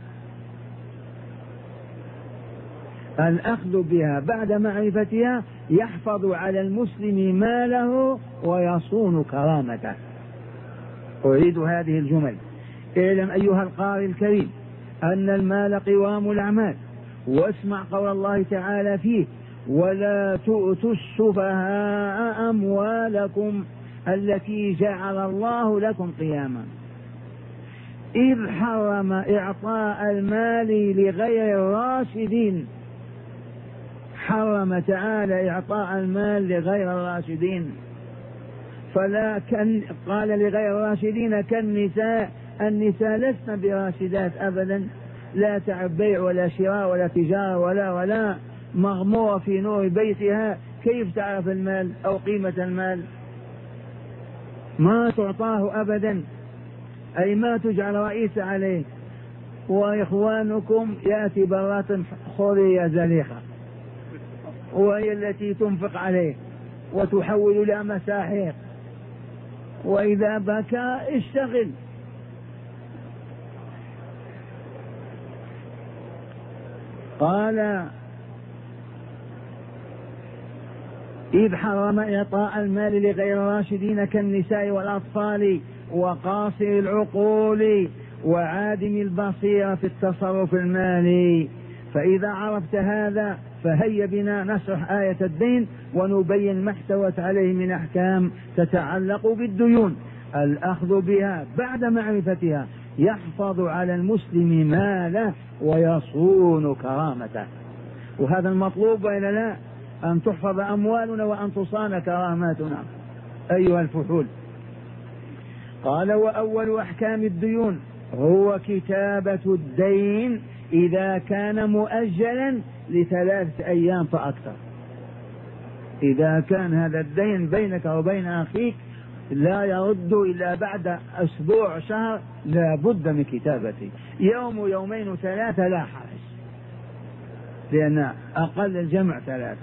الأخذ بها بعد معرفتها يحفظ على المسلم ماله ويصون كرامته. أريد هذه الجمل. اعلم أيها القارئ الكريم أن المال قوام الأعمال، واسمع قول الله تعالى فيه: ولا تؤتوا السفهاء أموالكم التي جعل الله لكم قياما. إذ حرم إعطاء المال لغير الراشدين، حرم تعالى إعطاء المال لغير الراشدين. قال لغير الراشدين كالنساء، النساء لسن براشدات أبدا، لا تعب بيع ولا شراء ولا تجارة ولا مغمورة في نور بيتها، كيف تعرف المال أو قيمة المال؟ ما تعطاه أبدا، أي ما تجعل رئيس عليه. وإخوانكم يأتي برات خورية زليخة وهي التي تنفق عليه وتحول إلى مساحيق، وإذا بكى اشتغل. قال إذ حرم إعطاء المال لغير الراشدين كالنساء والأطفال وقاصر العقول وعادم البصيرة في التصرف المالي. فإذا عرفت هذا فهيا بنا نشرح آية الدين ونبين ما احتوت عليه من أحكام تتعلق بالديون. الأخذ بها بعد معرفتها يحفظ على المسلم ماله ويصون كرامته، وهذا المطلوب وإلا لا؟ أن تحفظ أموالنا وأن تصان كراماتنا أيها الفحول. قال: وأول أحكام الديون هو كتابة الدين إذا كان مؤجلا ل3 أيام فأكثر. إذا كان هذا الدين بينك وبين أخيك لا يرد إلا بعد أسبوع شهر، لا بد من كتابته. يوم يومين 3 لا حرج، لأن أقل الجمع 3.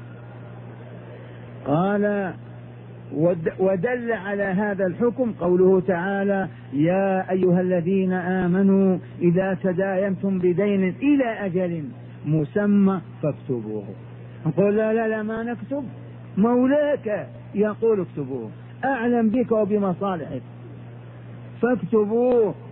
قال: ودل على هذا الحكم قوله تعالى: يا أيها الذين آمنوا إذا تداينتم بدين إلى أجل مسمى فاكتبوه. نقول لا ما نكتب، مولاك يقول اكتبوه، أعلم بك وبمصالحك فاكتبوه.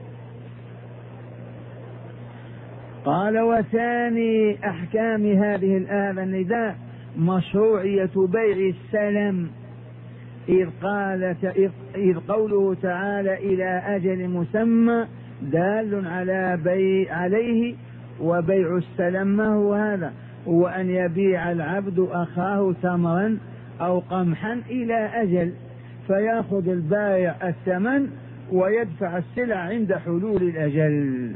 قال: وثاني أحكام هذه هذا النداء مشروعية بيع السلم، إذ قوله تعالى إلى أجل مسمى دال عليه. وبيع السلم ما هو هذا؟ هو أن يبيع العبد أخاه تمرا أو قمحا إلى أجل، فيأخذ البائع الثمن ويدفع السلع عند حلول الأجل.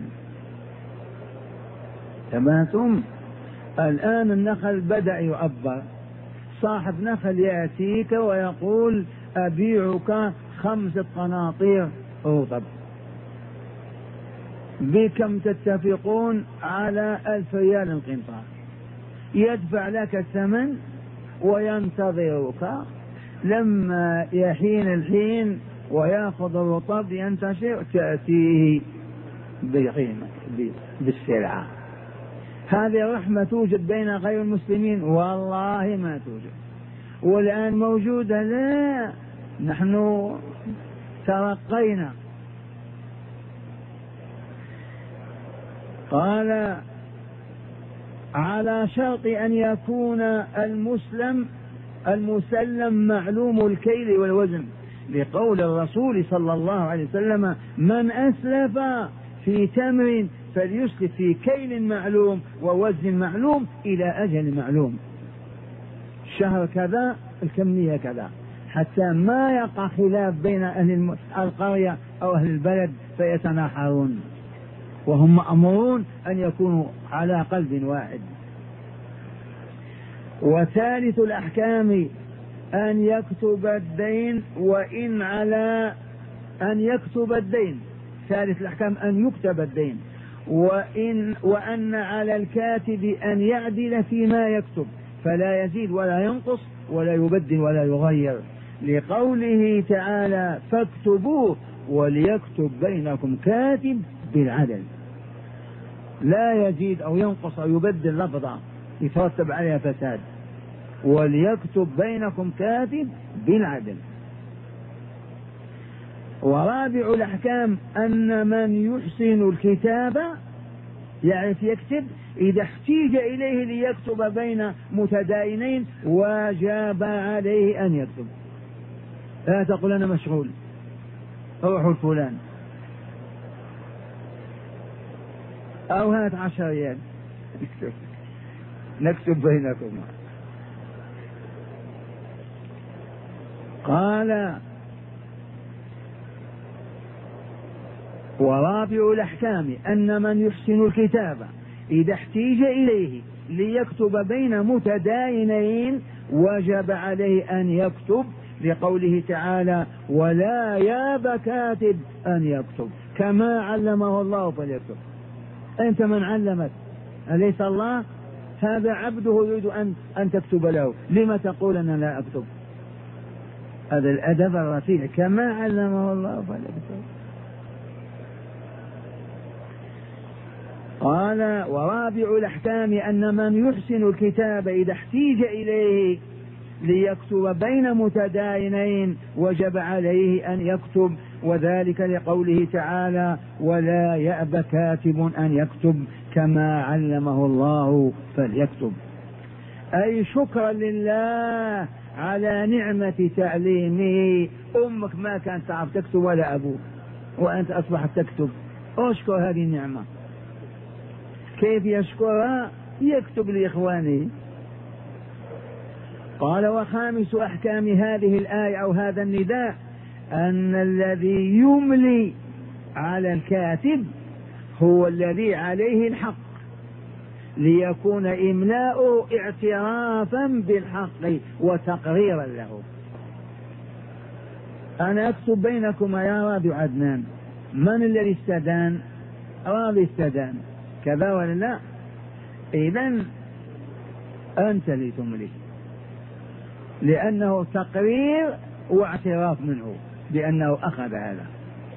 تمام. الآن النخل بدأ يؤبر، صاحب نخل يأتيك ويقول: أبيعك 5 قناطير رطب، بكم تتفقون؟ على 1000 ريال القنطار. يدفع لك الثمن وينتظرك، لما يحين الحين ويأخذ الرطب ينتشر تأتيه بقيمة بالسلعة. هذه الرحمة توجد بين غير المسلمين؟ والله ما توجد. والآن موجودة؟ لا، نحن ترقينا. قال: على شرط أن يكون المسلم معلوم الكيل والوزن، لقول الرسول صلى الله عليه وسلم: من أسلف في تمر فليسلف في كيل معلوم ووزن معلوم إلى أجل معلوم، الشهر كذا الكمية كذا، حتى ما يقع خلاف بين أهل القرية أو أهل البلد فيتناحرون، وهم مأمورون أن يكونوا على قلب واحد. وثالث الأحكام أن يكتب الدين، وإن على أن يكتب الدين، ثالث الأحكام أن يكتب الدين، وأن على الكاتب أن يعدل فيما يكتب، فلا يزيد ولا ينقص ولا يبدل ولا يغير، لقوله تعالى: فاكتبوه وليكتب بينكم كاتب بالعدل. لا يزيد أو ينقص أو يبدل لفظا يترتب عليها فساد. وليكتب بينكم كاتب بالعدل. ورابع الأحكام أن من يحسن الكتابة يعرف يكتب، إذا احتيج إليه ليكتب بين متداينين وجب عليه أن يكتب. لا تقول أنا مشغول، روح الفلان، أو هات 10 ريال نكتب بينكم. قال: ورابع الأحكام أن من يحسن الكتابة إذا احتيج إليه ليكتب بين متداينين وجب عليه أن يكتب، لقوله تعالى: ولا ياب كاتب أن يكتب كما علمه الله فليكتب. أنت من علمك؟ أليس الله؟ هذا عبده يريد أن تكتب له، لما تقول أنا لا أكتب؟ هذا الأدب الرفيع، كما علمه الله فليكتب. قال: ورابع الأحكام أن من يحسن الكتاب إذا احتيج إليه ليكتب بين متداينين وجب عليه أن يكتب، وذلك لقوله تعالى: ولا يأبى كاتب أن يكتب كما علمه الله فليكتب. أي شكرا لله على نعمة تعليمه. أمك ما كانت تعرف تكتب ولا أبوك، وأنت أصبحت تكتب. أشكر هذه النعمة. كيف يشكرها؟ يكتب لإخوانه. قال: وخامس أحكام هذه الآية أو هذا النداء أن الذي يملي على الكاتب هو الذي عليه الحق، ليكون إملاؤه اعترافا بالحق وتقريرا له. أنا أكتب بينكما يا راضي عدنان، من الذي استدان؟ راضي استدان، كذا ولا لا؟ إذن أنت اللي تملي، لأنه تقرير واعتراف منه بأنه أخذ هذا.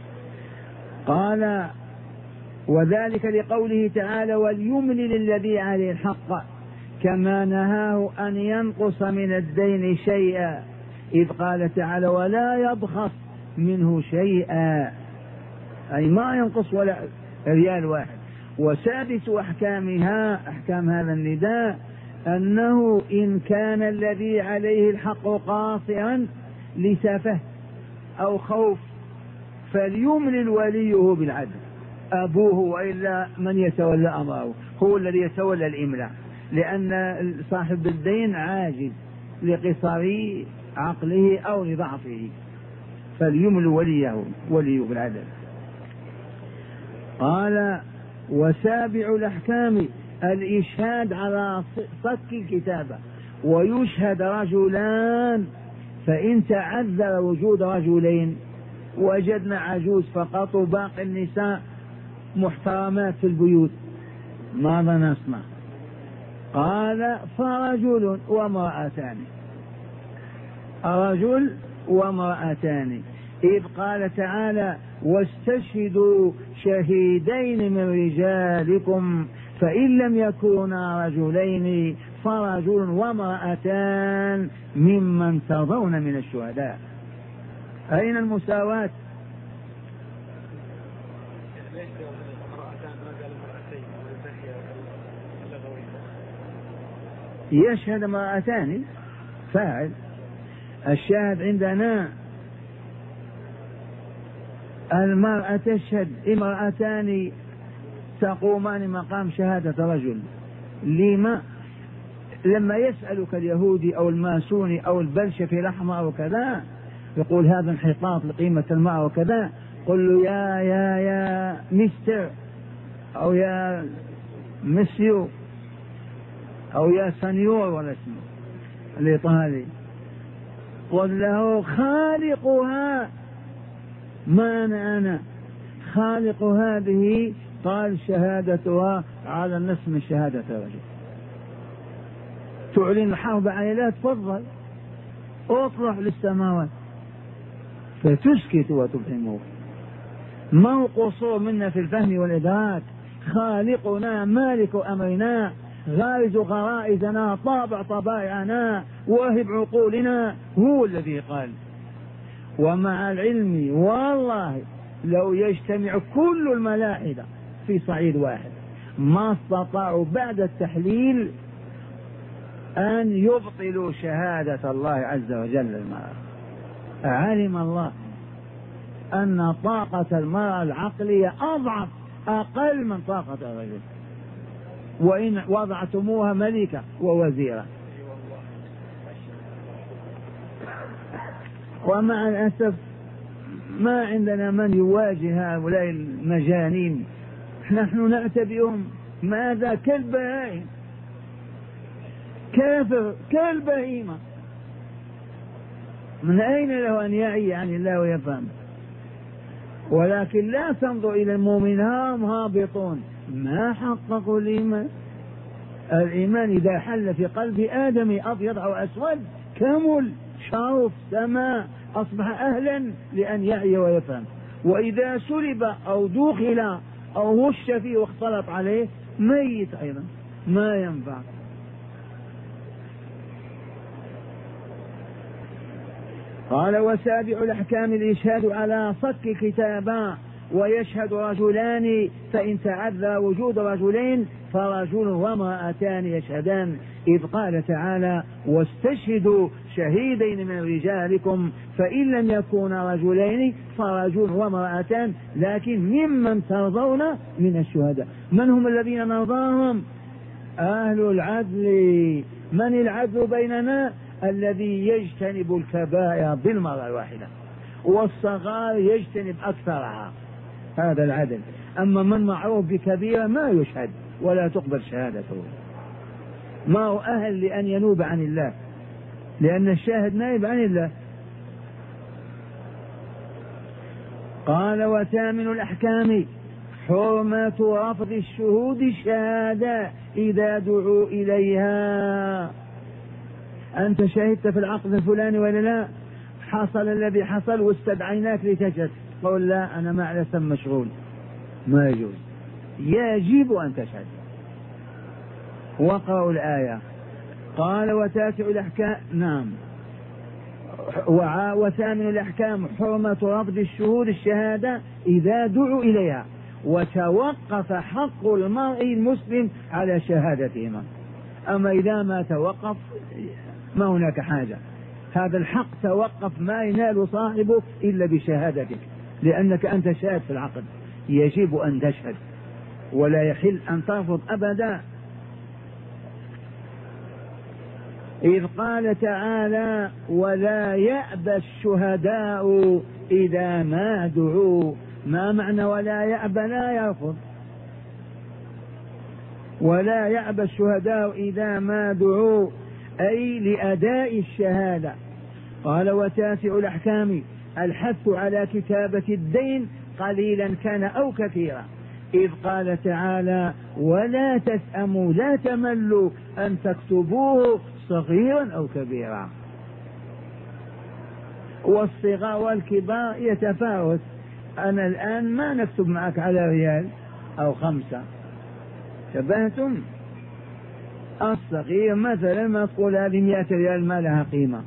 قال: وذلك لقوله تعالى: وليملل الذي عليه الحق، كما نهاه أن ينقص من الدين شيئا، إذ قال تعالى: ولا يبخس منه شيئا، أي ما ينقص ولا ريال واحد. وسادس أحكامها، أحكام هذا النداء، أنه إن كان الذي عليه الحق قاصرا لسفه أو خوف فليملل وليه بالعدل، أبوه، وإلا من يتولى أمره هو الذي يتولى الإملاء، لأن صاحب الدين عاجز لقصر عقله أو لضعفه، فليملل وليه بالعدل. قال: وسابع الأحكام الإشهاد على صك الكتابة، ويشهد رجلان، فإن تعذر وجود رجلين وجدنا عجوز فقط وباقي النساء محترمات في البيوت ماذا نصنع؟ قال: فرجل وامرأتان، رجل وامرأتان، إذ قال تعالى: واستشهدوا شهيدين من رجالكم فإن لم يكونا رجلين فرجل وامرأتان ممن ترضون من الشهداء. أين المساواة؟ يشهد امرأتان فاعل، الشاهد عندنا المرأة تشهد، امرأتان تقومان مقام شهادة رجل. لما يسألك اليهودي أو الماسوني أو البلشفي الأحمر وكذا يقول هذا انحطاط لقيمة المرأة وكذا، قل له يا مستر أو يا مسيو أو يا سنيور ولا اسمه الإيطالي، قل له خالقها، ما أنا خالق هذه، قال شهادتها على النصف من شهادة الرجل. تعلن الحرب عليه، لا تفضل اطرح للسماوات فتسكت وتفهمه. ما قصور منا في الفهم والإدراك، خالقنا مالك أمرنا غارز غرائزنا طابع طبائعنا واهب عقولنا، هو الذي قال. ومع العلم والله لو يجتمع كل الملاحدة في صعيد واحد ما استطاعوا بعد التحليل أن يبطلوا شهادة الله عز وجل المرأة. علم الله أن طاقة المرأة العقلية أضعف، أقل من طاقة الرجل، وإن وضعتموها ملكة ووزيرة. ومع الأسف ما عندنا من يواجه هؤلاء المجانين، نحن نعتبرهم ماذا كالبهائم، كافر كالبهيمة. من أين له أن يعي عن الله ويفهم؟ ولكن لا تنظر إلى المؤمن هم هابطون ما حققوا الإيمان. الإيمان إذا حل في قلب آدم أبيض أو أسود كمل، شرف سماء، أصبح أهلا لأن يعي ويفهم. وإذا سلب أو دخل أو هش فيه واختلط عليه ميت أيضا ما ينفع. قال وسابع الأحكام الإشهاد على صك كتابا ويشهد رجلان فإن تعذر وجود رجلين فرجل وامرأتان يشهدان، إذ قال تعالى واستشهدوا شهيدين من رجالكم فإن لم يكونا رجلين فرجل وامرأتان لكن ممن ترضون من الشهداء. من هم الذين نرضاهم؟ أهل العدل. من العدل بيننا؟ الذي يجتنب الكبائر بالمرة الواحدة والصغار يجتنب أكثرها، هذا العدل. أما من معروف بكبيرة ما يشهد ولا تقبل شهادته، ما هو أهل لأن ينوب عن الله، لأن الشاهد نائب عن الله. قال وثامن الأحكام حرمة رفض الشهود الشهادة إذا دعوا إليها. أنت شهدت في العقد الفلاني ولا لا؟ حصل الذي حصل واستدعيناك لتشهد، قول لا أنا ما لست مشغول، ما يجوز، يجب أن تشهد. وقرأوا الآية. قال وتاسع الأحكام، نعم، وثامن الأحكام حرمة رفض الشهود الشهادة إذا دعوا إليها وتوقف حق المرء المسلم على شهادتهما. أما إذا ما توقف ما هناك حاجة، هذا الحق توقف، ما ينال صاحبه إلا بشهادتك، لأنك أنت شاهد في العقد، يجب أن تشهد ولا يحل أن ترفض أبدا. إذ قال تعالى ولا يأبى الشهداء إذا ما دعوا. ما معنى ولا يأبى؟ لا يرفض. ولا يأبى الشهداء إذا ما دعوا أي لأداء الشهادة. قال وتاسع الأحكام الحث على كتابة الدين قليلا كان أو كثيرا، إذ قال تعالى ولا تسأموا لا تملوا أن تكتبوه صغيرا أو كبيرا. والصغار والكبار يتفاوت، أنا الآن ما نكتب معك على ريال أو 5، شبهتم؟ الصغير مثلا ما تقول هذه 100 ريال ما لها قيمة.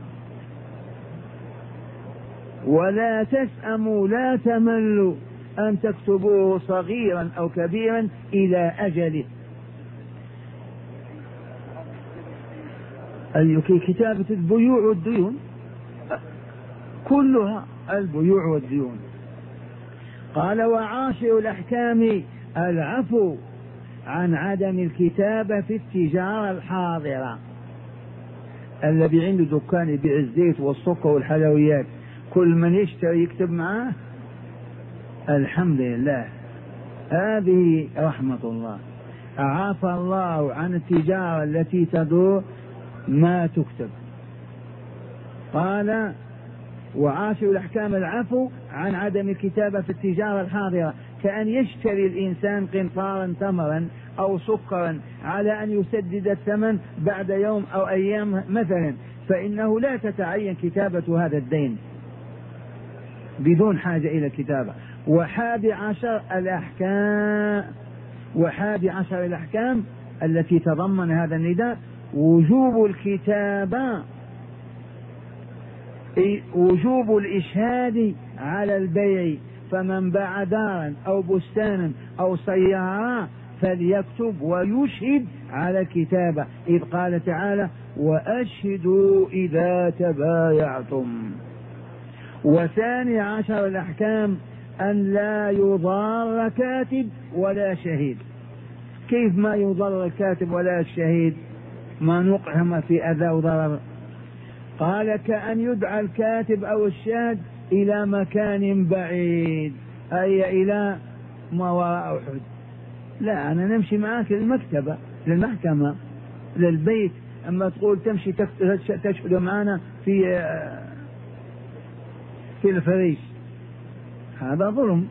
ولا تسأموا لا تملوا أن تكتبوه صغيرا أو كبيرا إلى أجله. كتابة البيوع والديون كلها البيوع والديون. قال وعاشر الأحكام العفو عن عدم الكتابة في التجارة الحاضرة. الذي عنده دكان يبيع الزيت والسكر والحلويات كل من يشتري يكتب معاه، الحمد لله، هذه رحمة الله، عفى الله عن التجارة التي تدور ما تكتب. قال وعاشر الأحكام العفو عن عدم الكتابة في التجارة الحاضرة، كأن يشتري الإنسان قنطارا تمرا أو سكرا على أن يسدد الثمن بعد يوم أو أيام مثلا، فإنه لا تتعين كتابة هذا الدين بدون حاجة إلى الكتابة. وحادي عشر الأحكام التي تضمن هذا النداء وجوب الكتابة، وجوب الإشهاد على البيع، فمن باع دارا أو بستانا أو سيارة فليكتب ويشهد على الكتابة، إذ قال تعالى وأشهدوا إذا تبايعتم. وثاني عشر الأحكام أن لا يضار كاتب ولا شهيد. كيف ما يضر الكاتب ولا الشهيد؟ ما نقهم في أذى وضرر. قال كأن يدعى الكاتب أو الشاهد إلى مكان بعيد، أي إلى ما وراء أحد. لا، أنا نمشي معاك للمكتبة للمحكمة للبيت، أما تقول تمشي تشهد معنا في الفريش، هذا ظلم.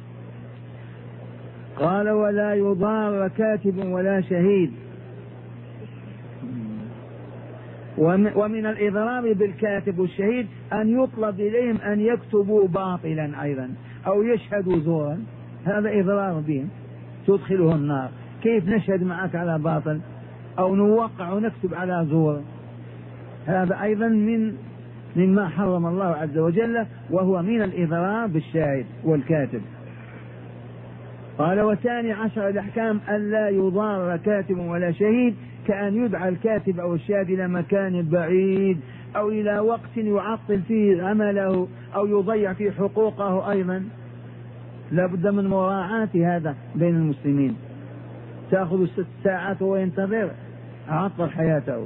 قال ولا يضار كاتب ولا شهيد. ومن الإضرار بالكاتب والشهيد أن يطلب إليهم أن يكتبوا باطلا أيضا أو يشهدوا زورا، هذا إضرار بهم تدخله النار. كيف نشهد معك على باطل أو نوقع ونكتب على زور؟ هذا أيضا من مما حرم الله عز وجل، وهو من الإضرار بالشاهد والكاتب. قال: وثاني عشر الأحكام ألا يضار كاتب ولا شهيد، كأن يدعى الكاتب أو الشاهد إلى مكان بعيد أو إلى وقت يعطل فيه عمله أو يضيع فيه حقوقه. أيضا لا بد من مراعاة هذا بين المسلمين. تأخذ 6 ساعات وهو ينتظر، عطل حياته.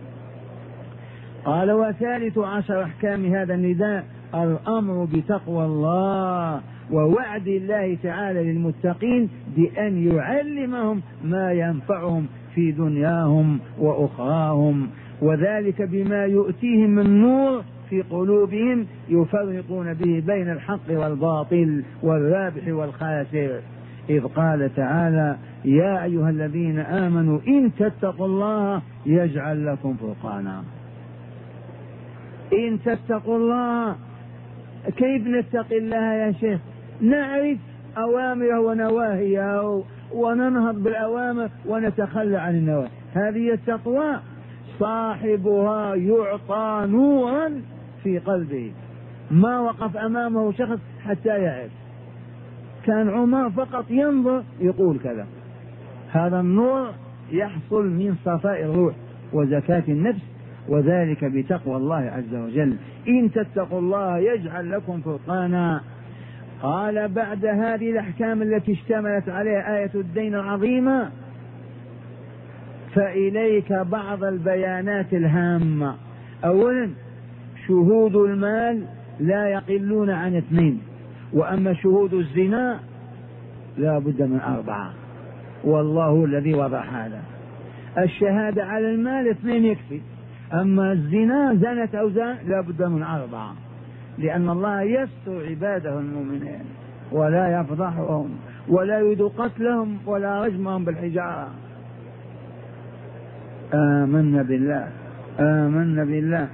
قال: وثالث عشر أحكام هذا النداء الأمر بتقوى الله ووعد الله تعالى للمتقين بأن يعلمهم ما ينفعهم في دنياهم وأخراهم، وذلك بما يؤتيهم من نور في قلوبهم يفرقون به بين الحق والباطل والرابح والخاسر. إذ قال تعالى: يا أيها الذين آمنوا إن تتقوا الله يجعل لكم فرقانا. إن تتقوا الله، كيف نتقي الله يا شيخ؟ نعرف أوامره ونواهيه وننهض بالأوامر ونتخلى عن النواهي، هذه التقوى. صاحبها يعطى نورا في قلبه، ما وقف أمامه شخص حتى يعرف. كان عمر فقط ينظر يقول كذا. هذا النور يحصل من صفاء الروح وزكاة النفس، وذلك بتقوى الله عز وجل. إن تتقوا الله يجعل لكم فرقانا. قال: بعد هذه الأحكام التي اشتملت عليها آية الدين العظيمة، فإليك بعض البيانات الهامة. أولا، شهود المال لا يقلون عن 2، وأما شهود الزنا لا بد من 4، والله الذي وضع هذا. الشهادة على المال 2 يكفي، أما الزنا زنت أو زان لا بد من 4، لأن الله يستر عباده المؤمنين ولا يفضحهم ولا يريد قتلهم ولا رجمهم بالحجارة. آمنا بالله، آمنا بالله.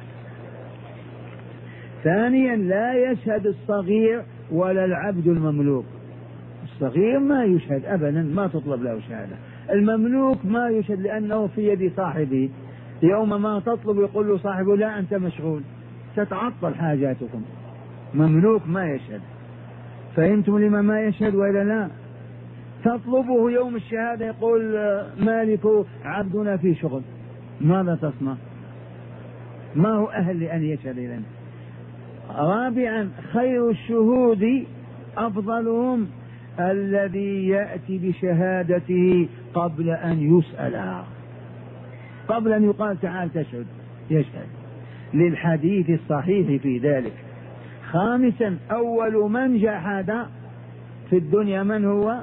ثانيا، لا يشهد الصغير ولا العبد المملوك. الصغير ما يشهد أبدا، ما تطلب له شهادة. المملوك ما يشهد لأنه في يد صاحبه، يوم ما تطلب يقول له صاحبه: لا أنت مشغول، تتعطل حاجاتكم. مملوك ما يشهد. فهمتم لما ما يشهد وإلا لا؟ تطلبه يوم الشهادة يقول: مالك عبدنا في شغل، ماذا تصنع؟ ما هو أهل لأن يشهد إذن. رابعا، خير الشهود أفضلهم الذي يأتي بشهادته قبل أن يسأل، قبل أن يقال تعال تشهد يشهد، للحديث الصحيح في ذلك. خامسا، أول من جحد في الدنيا من هو؟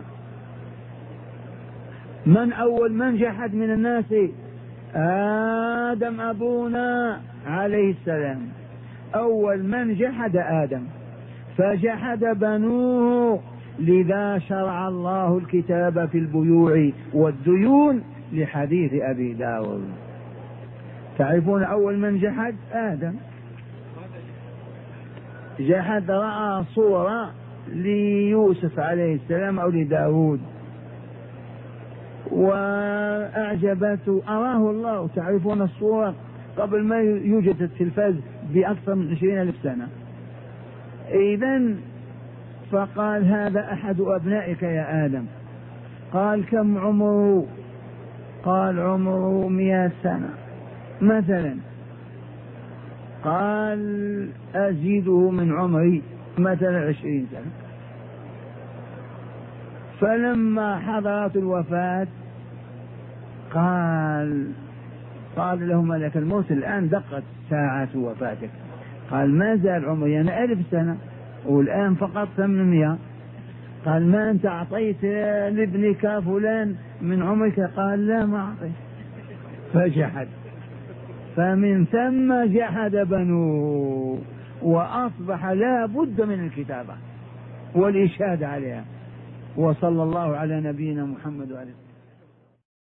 من أول من جحد من الناس؟ آدم أبونا عليه السلام. أول من جحد آدم، فجحد بنوه، لذا شرع الله الكتاب في البيوع والديون لحديث أبي داود. تعرفون أول من جحد؟ آدم. جحد، رأى صورة ليوسف عليه السلام أو لداود وأعجبته، أراه الله. تعرفون الصورة قبل ما يوجد التلفاز بأكثر من 20,000 سنة. إذن فقال: هذا أحد أبنائك يا آدم. قال: كم عمره؟ قال: عمره 100 سنة مثلا. قال: أزيده من عمري مثلا 20 سنة. فلما حضرت الوفاة قال له ملك الموت: الآن دقت ساعة وفاتك. قال: ما زال عمري أنا 1000 سنة والآن فقط 800. قال: ما أنت أعطيت لابنك فلان من عمرك؟ قال: لا ما أعطيت. فجحد، فمن ثم جحد بنوه، وأصبح لا بد من الكتابة والإشهاد عليها. وصلى الله على نبينا محمد وعلى